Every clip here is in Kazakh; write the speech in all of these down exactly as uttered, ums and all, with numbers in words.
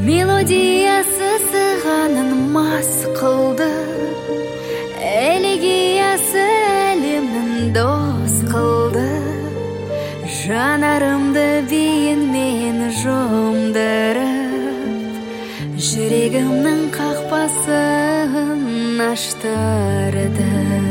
Мелодиясы сығанын мас қылды, элегиясы әлемнің дос қылды. Жанарымды биіңмен жомдырып, жүрегімнің қақпасын аштырды.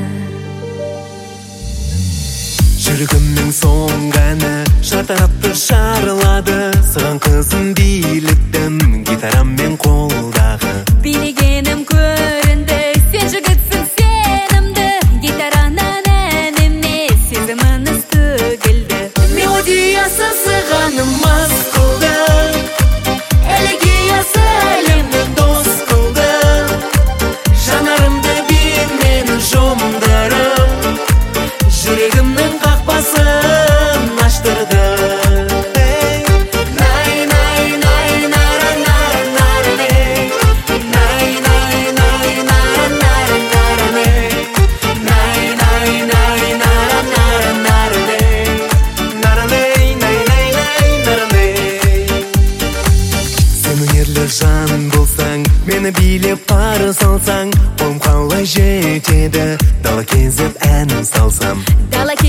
Жүрегімнің соңғаны шартарапты шарылады. Саған қызын биліктім гитараммен қолдағы. Билегенім көрінді, сен жігітсің сенімді. Гитаранан ән емес, сезіміңіз төгілді. Мелодиясы сығаны мас қылды, элегиясы әлемнің дос қылды. Жанарымды биіңмен жомдырып, жүрегімнің қақпасын аштырды. Жан болсаң, мені билеп пары салсаң, қолым қалай жетеді, дала кезіп әнін салсам. Дала